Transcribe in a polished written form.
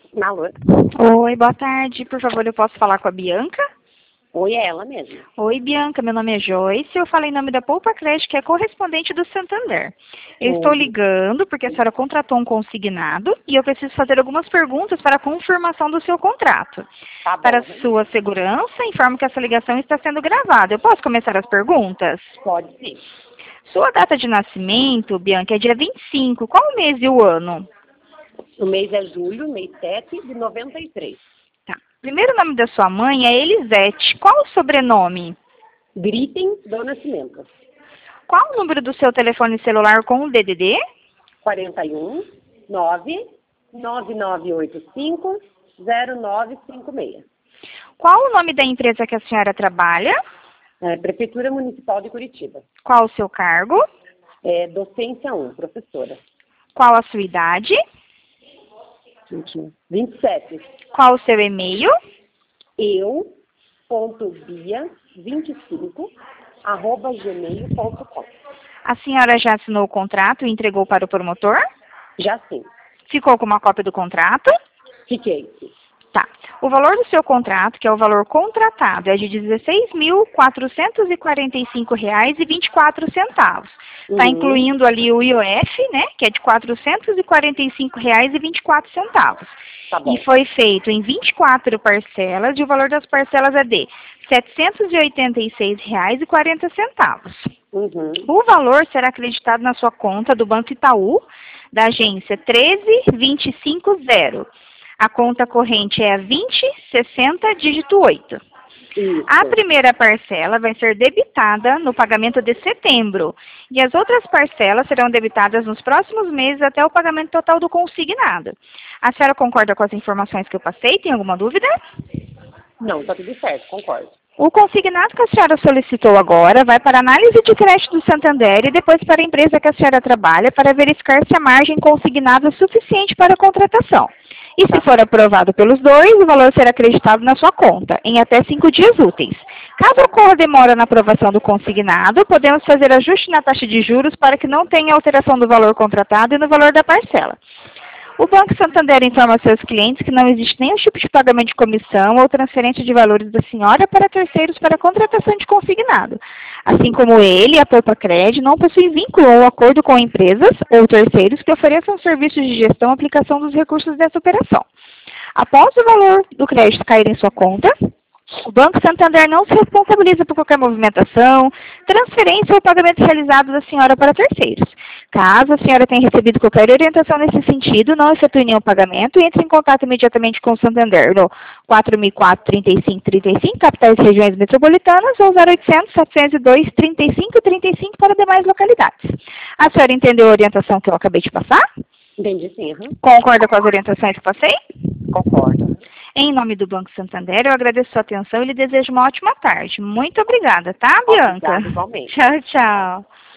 Alô? Oi, boa tarde. Por favor, eu posso falar com a Bianca? Oi, é ela mesma. Oi, Bianca. Meu nome é Joyce. Eu falo em nome da Poupa Crédito, que é correspondente do Santander. Eu estou ligando porque a senhora contratou um consignado e eu preciso fazer algumas perguntas para a confirmação do seu contrato. Tá bom. Para sua segurança, informo que essa ligação está sendo gravada. Eu posso começar as perguntas? Pode sim. Sua data de nascimento, Bianca, é dia 25. Qual o mês e o ano? O mês é julho, mês 7 de 93. Tá. Primeiro nome da sua mãe é Elisete. Qual o sobrenome? Gritem do Nascimento. Qual o número do seu telefone celular com o DDD? 41 9 9985 0956. Qual o nome da empresa que a senhora trabalha? Prefeitura Municipal de Curitiba. Qual o seu cargo? Docência 1, professora. Qual a sua idade? 27. Qual o seu e-mail? eu.bia25@gmail.com. A senhora já assinou o contrato e entregou para o promotor? Já sim. Ficou com uma cópia do contrato? Fiquei. Tá. O valor do seu contrato, que é o valor contratado, é de R$ 16.445,24. Está incluindo ali o IOF, né, que é de R$ 445,24. Tá bom. E foi feito em 24 parcelas e o valor das parcelas é de R$ 786,40. O valor será acreditado na sua conta do Banco Itaú, da agência 13250. A conta corrente é a 2060, dígito 8. Isso. A primeira parcela vai ser debitada no pagamento de setembro e as outras parcelas serão debitadas nos próximos meses até o pagamento total do consignado. A senhora concorda com as informações que eu passei? Tem alguma dúvida? Não, tá tudo certo, concordo. O consignado que a senhora solicitou agora vai para a análise de crédito do Santander e depois para a empresa que a senhora trabalha para verificar se a margem consignada é suficiente para a contratação. E se for aprovado pelos dois, o valor será acreditado na sua conta, em até 5 dias úteis. Caso ocorra demora na aprovação do consignado, podemos fazer ajuste na taxa de juros para que não tenha alteração do valor contratado e no valor da parcela. O Banco Santander informa aos seus clientes que não existe nenhum tipo de pagamento de comissão ou transferência de valores da senhora para terceiros para contratação de consignado. Assim como ele, a Poupa Crédito, não possui vínculo ou acordo com empresas ou terceiros que ofereçam serviços de gestão e aplicação dos recursos dessa operação. Após o valor do crédito cair em sua conta, o Banco Santander não se responsabiliza por qualquer movimentação, transferência ou pagamento realizado da senhora para terceiros. Caso a senhora tenha recebido qualquer orientação nesse sentido, não efetue nenhum pagamento e entre em contato imediatamente com o Santander no 4004-3535, capitais e regiões metropolitanas, ou 0800-702-3535 para demais localidades. A senhora entendeu a orientação que eu acabei de passar? Entendi sim. Concorda com as orientações que passei? Concordo. Em nome do Banco Santander, eu agradeço a sua atenção e lhe desejo uma ótima tarde. Muito obrigada, tá, Bianca? Obrigada, igualmente. Tchau, tchau.